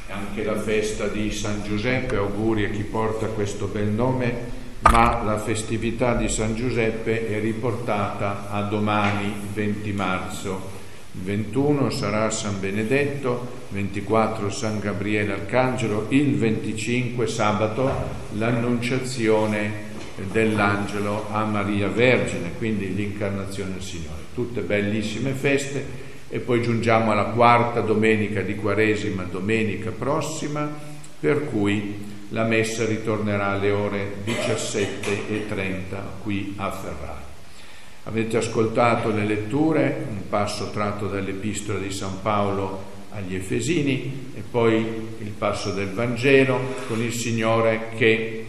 anche la festa di San Giuseppe, auguri a chi porta questo bel nome, ma la festività di San Giuseppe è riportata a domani, 20 marzo. Il 21 sarà San Benedetto, 24 San Gabriele Arcangelo, il 25 sabato l'annunciazione dell'angelo a Maria Vergine, quindi l'incarnazione del Signore. Tutte bellissime feste. E poi giungiamo alla quarta domenica di Quaresima, domenica prossima, per cui la messa ritornerà alle ore 17:30 qui a Ferrara. Avete ascoltato le letture, un passo tratto dall'Epistola di San Paolo agli Efesini e poi il passo del Vangelo con il Signore che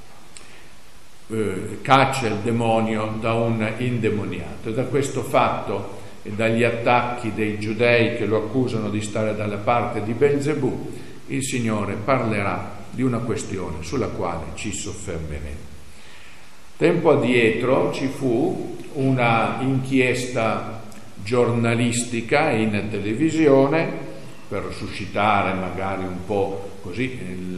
caccia il demonio da un indemoniato. E da questo fatto e dagli attacchi dei giudei che lo accusano di stare dalla parte di Belzebù, il Signore parlerà di una questione sulla quale ci soffermeremo. Tempo addietro ci fu una inchiesta giornalistica in televisione per suscitare magari un po' così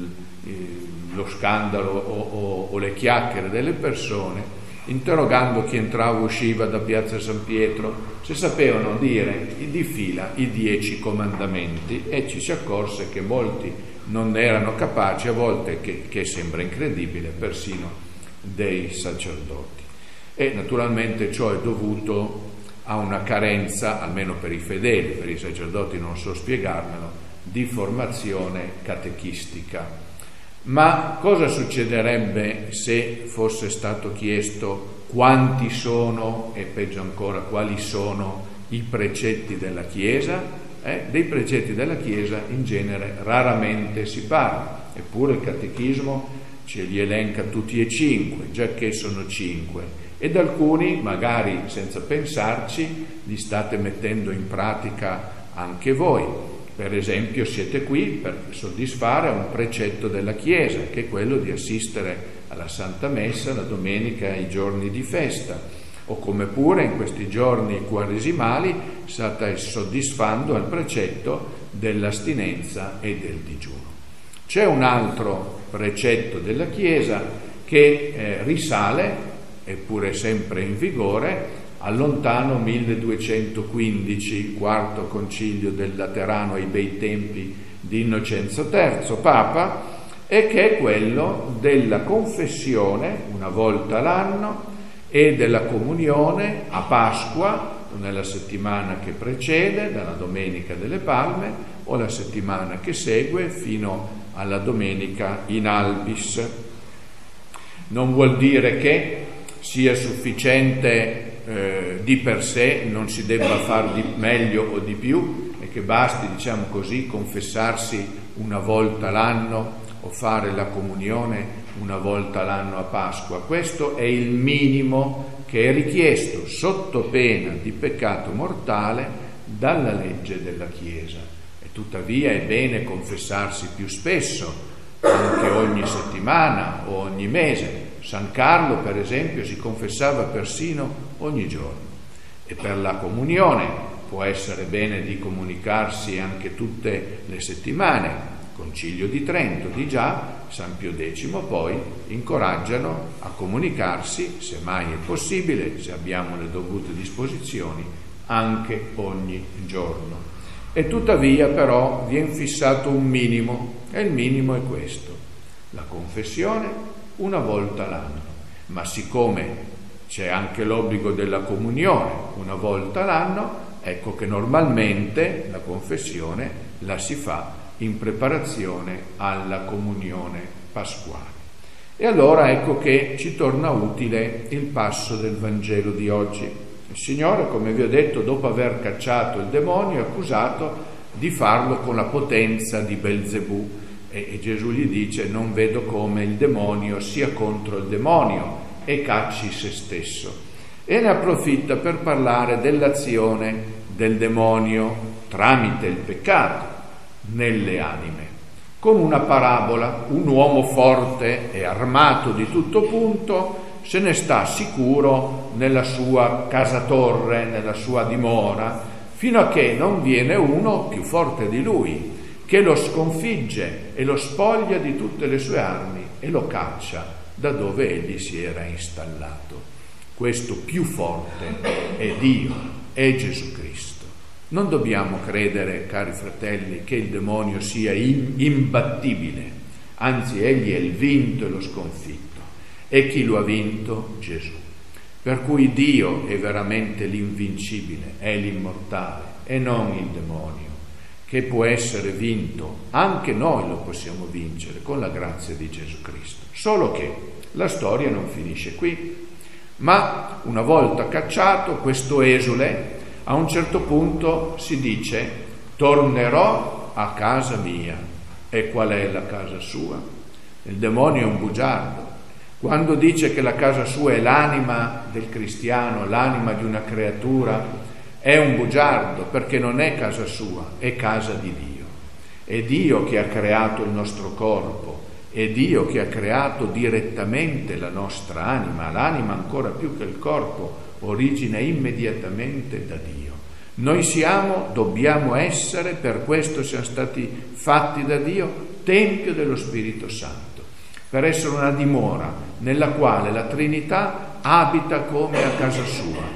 lo scandalo o le chiacchiere delle persone, interrogando chi entrava e usciva da Piazza San Pietro se sapevano dire di fila i 10 comandamenti, e ci si accorse che molti non erano capaci, a volte che sembra incredibile, persino dei sacerdoti. E naturalmente ciò è dovuto a una carenza, almeno per i fedeli, per i sacerdoti non so spiegarmelo, di formazione catechistica. Ma cosa succederebbe se fosse stato chiesto quanti sono, e peggio ancora quali sono, i precetti della Chiesa? Dei precetti della Chiesa in genere raramente si parla, eppure il catechismo ce li elenca tutti e 5, giacché sono 5, ed alcuni, magari senza pensarci, li state mettendo in pratica anche voi. Per esempio siete qui per soddisfare un precetto della Chiesa, che è quello di assistere alla Santa Messa la domenica ai giorni di festa, o come pure in questi giorni quaresimali state soddisfando al precetto dell'astinenza e del digiuno. C'è un altro precetto della Chiesa che risale, eppure sempre in vigore, al lontano 1215, il quarto concilio del Laterano ai bei tempi di Innocenzo III, Papa, e che è quello della confessione una volta l'anno e della comunione a Pasqua, nella settimana che precede, dalla Domenica delle Palme, o la settimana che segue fino alla Domenica in Albis. Non vuol dire che sia sufficiente di per sé, non si debba far di meglio o di più, e che basti, diciamo così, confessarsi una volta l'anno o fare la comunione una volta l'anno a Pasqua. Questo è il minimo che è richiesto sotto pena di peccato mortale dalla legge della Chiesa. E tuttavia è bene confessarsi più spesso, anche ogni settimana o ogni mese. San Carlo, per esempio, si confessava persino ogni giorno. E per la comunione può essere bene di comunicarsi anche tutte le settimane. Concilio di Trento di già, San Pio X poi incoraggiano a comunicarsi, se mai è possibile, se abbiamo le dovute disposizioni, anche ogni giorno. E tuttavia però viene fissato un minimo, e il minimo è questo: la confessione una volta l'anno. Ma siccome c'è anche l'obbligo della comunione una volta l'anno, ecco che normalmente la confessione la si fa in preparazione alla comunione pasquale. E allora ecco che ci torna utile il passo del Vangelo di oggi. Il Signore, come vi ho detto, dopo aver cacciato il demonio, è accusato di farlo con la potenza di Belzebù. E Gesù gli dice: non vedo come il demonio sia contro il demonio e cacci se stesso. E ne approfitta per parlare dell'azione del demonio tramite il peccato nelle anime. Con una parabola: un uomo forte e armato di tutto punto se ne sta sicuro nella sua casa torre, nella sua dimora, fino a che non viene uno più forte di lui, che lo sconfigge e lo spoglia di tutte le sue armi e lo caccia da dove egli si era installato. Questo più forte è Dio, è Gesù Cristo. Non dobbiamo credere, cari fratelli, che il demonio sia imbattibile, anzi egli è il vinto e lo sconfitto. E chi lo ha vinto? Gesù. Per cui Dio è veramente l'invincibile, è l'immortale e non il demonio, che può essere vinto. Anche noi lo possiamo vincere con la grazia di Gesù Cristo. Solo che la storia non finisce qui, ma una volta cacciato questo esule, a un certo punto si dice: tornerò a casa mia. E qual è la casa sua? Il demonio è un bugiardo. Quando dice che la casa sua è l'anima del cristiano, l'anima di una creatura, è un bugiardo, perché non è casa sua, è casa di Dio. È Dio che ha creato il nostro corpo, è Dio che ha creato direttamente la nostra anima. L'anima, ancora più che il corpo, origina immediatamente da Dio. Noi dobbiamo essere, per questo siamo stati fatti da Dio, tempio dello Spirito Santo, per essere una dimora nella quale la Trinità abita come a casa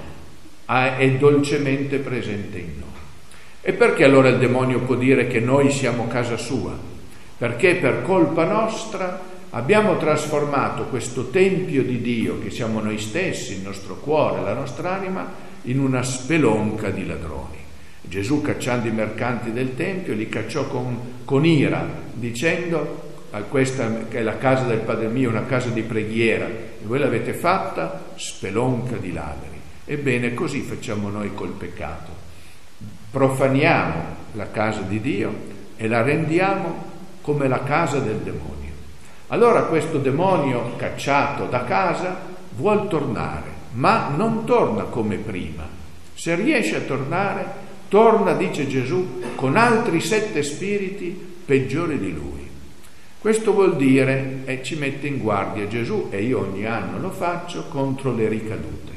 sua, è dolcemente presente in noi. E perché allora il demonio può dire che noi siamo casa sua? Perché per colpa nostra abbiamo trasformato questo tempio di Dio, che siamo noi stessi, il nostro cuore, la nostra anima, in una spelonca di ladroni. Gesù, cacciando i mercanti del tempio, li cacciò con ira, dicendo: questa che è la casa del Padre mio, una casa di preghiera, e voi l'avete fatta spelonca di ladri. Ebbene, così facciamo noi col peccato. Profaniamo la casa di Dio e la rendiamo come la casa del demonio. Allora questo demonio cacciato da casa vuol tornare, ma non torna come prima. Se riesce a tornare, torna, dice Gesù, con altri 7 spiriti peggiori di lui. Questo vuol dire, e ci mette in guardia Gesù, e io ogni anno lo faccio, contro le ricadute.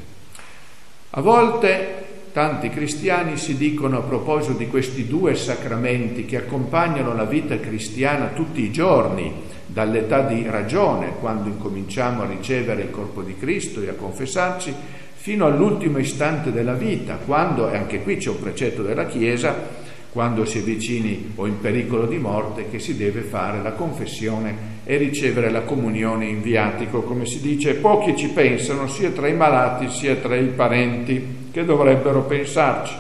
A volte tanti cristiani si dicono, a proposito di questi 2 sacramenti che accompagnano la vita cristiana tutti i giorni, dall'età di ragione, quando incominciamo a ricevere il corpo di Cristo e a confessarci, fino all'ultimo istante della vita, quando, e anche qui c'è un precetto della Chiesa, quando si è vicini o in pericolo di morte, che si deve fare la confessione e ricevere la comunione in viatico, come si dice. Pochi ci pensano, sia tra i malati sia tra i parenti, che dovrebbero pensarci.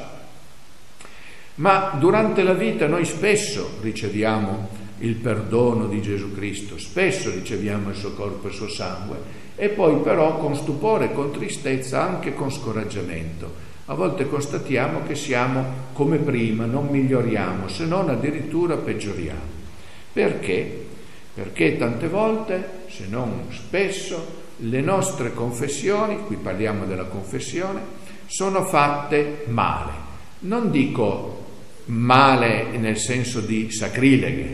Ma durante la vita noi spesso riceviamo il perdono di Gesù Cristo, spesso riceviamo il suo corpo e il suo sangue, e poi però con stupore, con tristezza, anche con scoraggiamento, a volte constatiamo che siamo come prima, non miglioriamo, se non addirittura peggioriamo. Perché? Perché tante volte, se non spesso, le nostre confessioni, qui parliamo della confessione, sono fatte male. Non dico male nel senso di sacrileghe,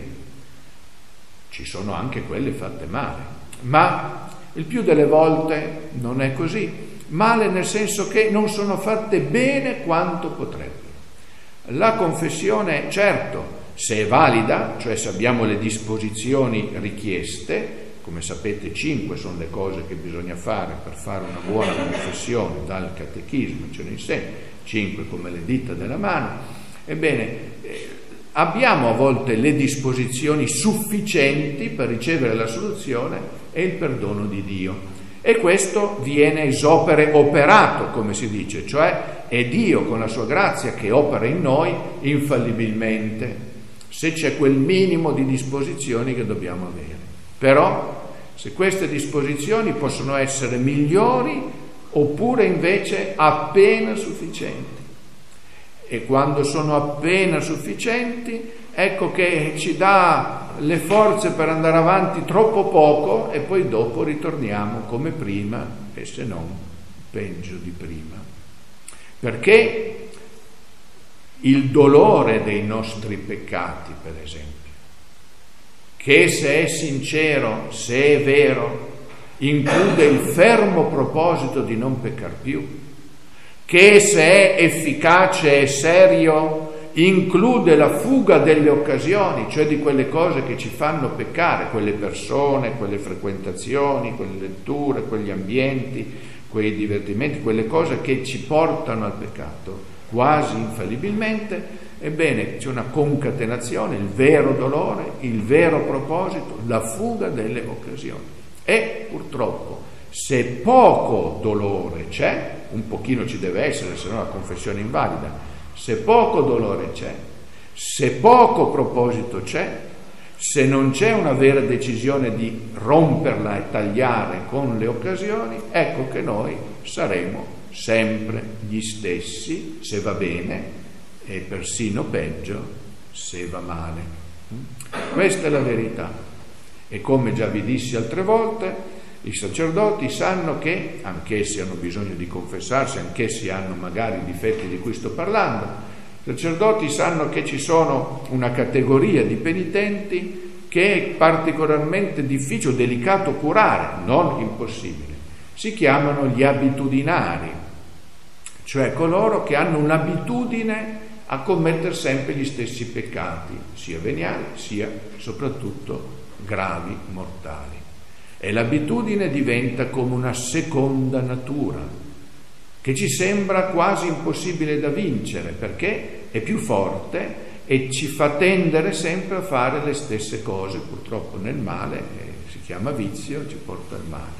ci sono anche quelle fatte male, ma il più delle volte non è così. Male nel senso che non sono fatte bene quanto potrebbero. La confessione, certo, se è valida, cioè se abbiamo le disposizioni richieste, come sapete 5 sono le cose che bisogna fare per fare una buona confessione, dal catechismo ce ne insegna, 5 come le dita della mano. Ebbene, abbiamo a volte le disposizioni sufficienti per ricevere la soluzione e il perdono di Dio. E questo viene ex opere operato, come si dice, cioè è Dio con la sua grazia che opera in noi infallibilmente, se c'è quel minimo di disposizioni che dobbiamo avere. Però, se queste disposizioni possono essere migliori oppure invece appena sufficienti. E quando sono appena sufficienti, ecco che ci dà le forze per andare avanti troppo poco e poi dopo ritorniamo come prima e se non peggio di prima. Perché il dolore dei nostri peccati, per esempio, che se è sincero, se è vero, include il fermo proposito di non peccar più, che se è efficace e serio include la fuga delle occasioni, cioè di quelle cose che ci fanno peccare, quelle persone, quelle frequentazioni, quelle letture, quegli ambienti, quei divertimenti, quelle cose che ci portano al peccato, quasi infallibilmente. Ebbene, c'è una concatenazione, il vero dolore, il vero proposito, la fuga delle occasioni. E purtroppo, se poco dolore c'è, un pochino ci deve essere, se no la confessione è invalida. Se poco dolore c'è, se poco proposito c'è, se non c'è una vera decisione di romperla e tagliare con le occasioni, ecco che noi saremo sempre gli stessi, se va bene, e persino peggio, se va male. Questa è la verità. E come già vi dissi altre volte, i sacerdoti sanno che, anch'essi hanno bisogno di confessarsi, anch'essi hanno magari i difetti di cui sto parlando, i sacerdoti sanno che ci sono una categoria di penitenti che è particolarmente difficile o delicato curare, non impossibile. Si chiamano gli abitudinari, cioè coloro che hanno un'abitudine a commettere sempre gli stessi peccati, sia veniali, sia soprattutto gravi, mortali. E l'abitudine diventa come una seconda natura che ci sembra quasi impossibile da vincere, perché è più forte e ci fa tendere sempre a fare le stesse cose, purtroppo nel male, si chiama vizio, ci porta al male.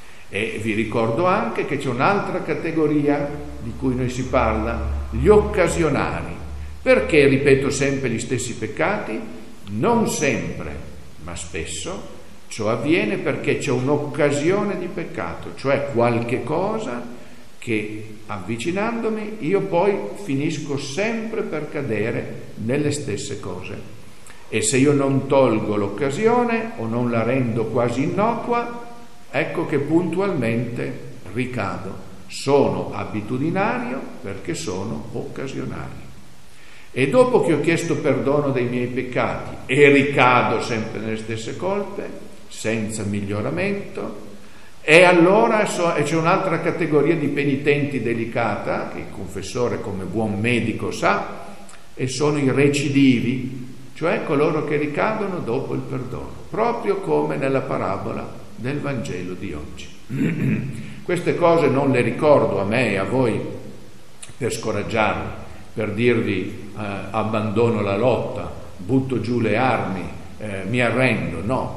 E vi ricordo anche che c'è un'altra categoria di cui noi si parla, gli occasionari. Perché ripeto sempre gli stessi peccati? Non sempre, ma spesso. Ciò avviene perché c'è un'occasione di peccato, cioè qualche cosa che avvicinandomi io poi finisco sempre per cadere nelle stesse cose. E se io non tolgo l'occasione o non la rendo quasi innocua, ecco che puntualmente ricado. Sono abitudinario perché sono occasionario. E dopo che ho chiesto perdono dei miei peccati e ricado sempre nelle stesse colpe, senza miglioramento, e allora c'è un'altra categoria di penitenti delicata, che il confessore come buon medico sa, e sono i recidivi, cioè coloro che ricadono dopo il perdono, proprio come nella parabola del Vangelo di oggi. Queste cose non le ricordo a me e a voi per scoraggiarvi, per dirvi abbandono la lotta, butto giù le armi, mi arrendo, no.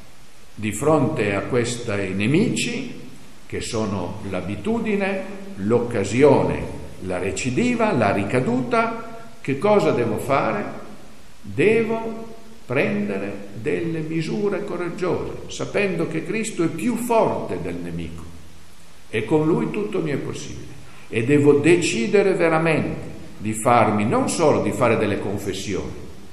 Di fronte a questi nemici, che sono l'abitudine, l'occasione, la recidiva, la ricaduta, che cosa devo fare? Devo prendere delle misure coraggiose, sapendo che Cristo è più forte del nemico e con Lui tutto mi è possibile. E devo decidere veramente di farmi, non solo di fare delle confessioni,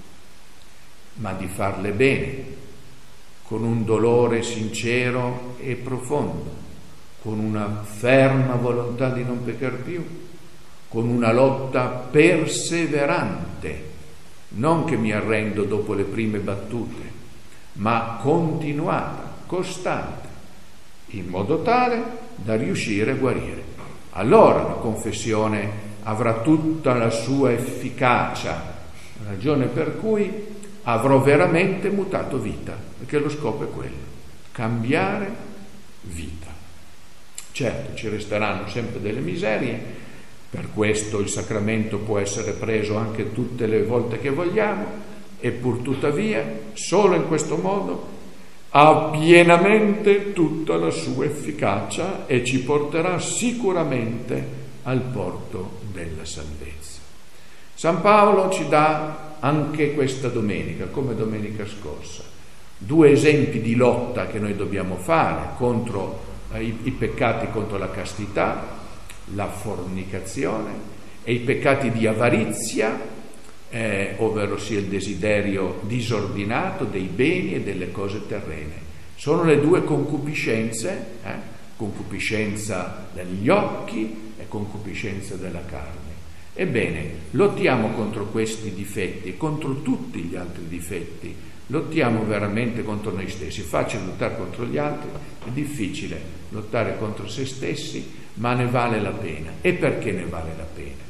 ma di farle bene, con un dolore sincero e profondo, con una ferma volontà di non peccare più, con una lotta perseverante, non che mi arrendo dopo le prime battute, ma continuata, costante, in modo tale da riuscire a guarire. Allora la confessione avrà tutta la sua efficacia, ragione per cui avrò veramente mutato vita, perché lo scopo è quello, cambiare vita. Certo, ci resteranno sempre delle miserie, per questo il sacramento può essere preso anche tutte le volte che vogliamo, e pur tuttavia, solo in questo modo, ha pienamente tutta la sua efficacia e ci porterà sicuramente al porto della salvezza. San Paolo ci dà anche questa domenica, come domenica scorsa, 2 esempi di lotta che noi dobbiamo fare contro i peccati contro la castità, la fornicazione, e i peccati di avarizia, ovvero sia il desiderio disordinato dei beni e delle cose terrene. Sono le 2 concupiscenze, concupiscenza degli occhi e concupiscenza della carne. Ebbene, lottiamo contro questi difetti e contro tutti gli altri difetti, lottiamo veramente contro noi stessi. È facile lottare contro gli altri, è difficile lottare contro se stessi, ma ne vale la pena. E perché ne vale la pena?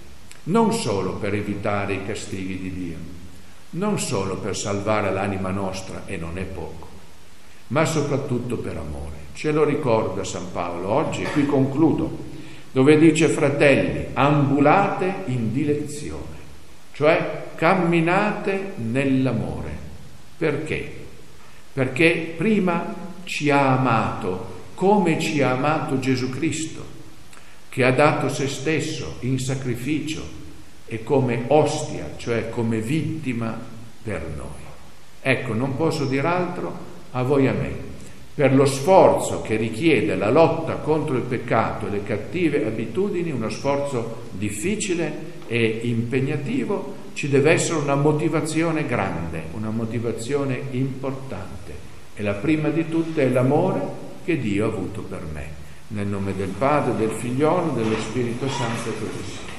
non solo per evitare i castighi di Dio, non solo per salvare l'anima nostra, e non è poco, ma soprattutto per amore. Ce lo ricorda San Paolo oggi, e qui concludo, dove dice: fratelli, ambulate in dilezione, cioè camminate nell'amore. Perché? Perché prima ci ha amato come ci ha amato Gesù Cristo, che ha dato se stesso in sacrificio e come ostia, cioè come vittima per noi. Ecco, non posso dire altro a voi e a me. Per lo sforzo che richiede la lotta contro il peccato e le cattive abitudini, uno sforzo difficile e impegnativo, ci deve essere una motivazione grande, una motivazione importante. E la prima di tutte è l'amore che Dio ha avuto per me. Nel nome del Padre, del Figliolo, dello Spirito Santo, così sia.